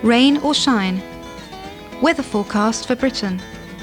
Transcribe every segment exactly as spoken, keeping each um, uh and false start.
Rain or shine? Weather forecast for Britain.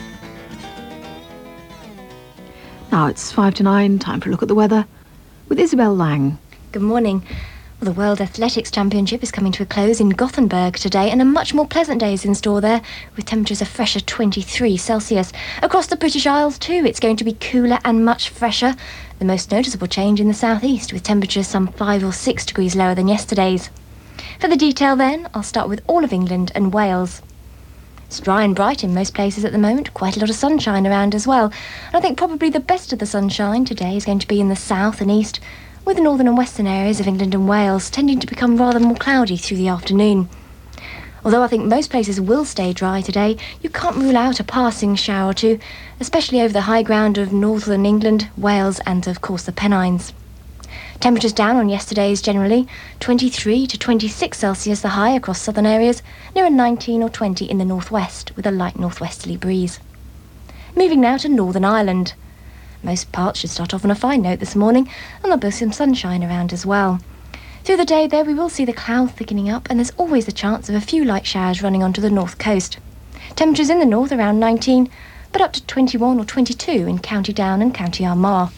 Now it's five to nine, time for a look at the weather with Isabel Lang. Good morning. Well, the World Athletics Championship is coming to a close in Gothenburg today, and a much more pleasant day is in store there, with temperatures a fresher twenty-three Celsius. Across the British Isles too, it's going to be cooler and much fresher. The most noticeable change in the southeast, with temperatures some five or six degrees lower than yesterday's. For the detail then, I'll start with all of England and Wales. It's dry and bright in most places at the moment, quite a lot of sunshine around as well. And I think probably the best of the sunshine today is going to be in the south and east, with the northern and western areas of England and Wales tending to become rather more cloudy through the afternoon. Although I think most places will stay dry today, you can't rule out a passing shower or two, especially over the high ground of northern England, Wales and of course the Pennines. Temperatures down on yesterday's generally, twenty-three to twenty-six Celsius the high across southern areas, nearer nineteen or twenty in the northwest with a light northwesterly breeze. Moving now to Northern Ireland. Most parts should start off on a fine note this morning, and there'll be some sunshine around as well. Through the day there we will see the cloud thickening up, and there's always the chance of a few light showers running onto the north coast. Temperatures in the north around nineteen, but up to twenty-one or twenty-two in County Down and County Armagh.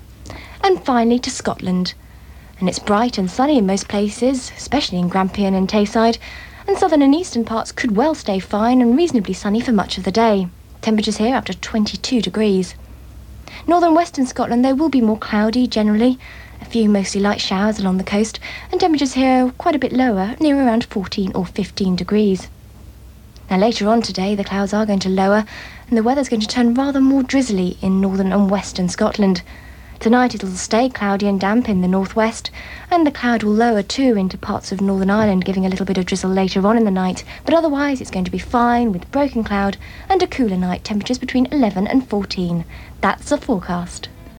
And finally to Scotland. And it's bright and sunny in most places, especially in Grampian and Tayside, and southern and eastern parts could well stay fine and reasonably sunny for much of the day. Temperatures here up to twenty-two degrees. Northern western Scotland there will be more cloudy generally, a few mostly light showers along the coast, and temperatures here are quite a bit lower, near around fourteen or fifteen degrees. Now later on today the clouds are going to lower, and the weather's going to turn rather more drizzly in northern and western Scotland. Tonight it'll stay cloudy and damp in the northwest, and the cloud will lower too into parts of Northern Ireland, giving a little bit of drizzle later on in the night, but otherwise it's going to be fine with broken cloud and a cooler night, temperatures between eleven and fourteen. That's the forecast.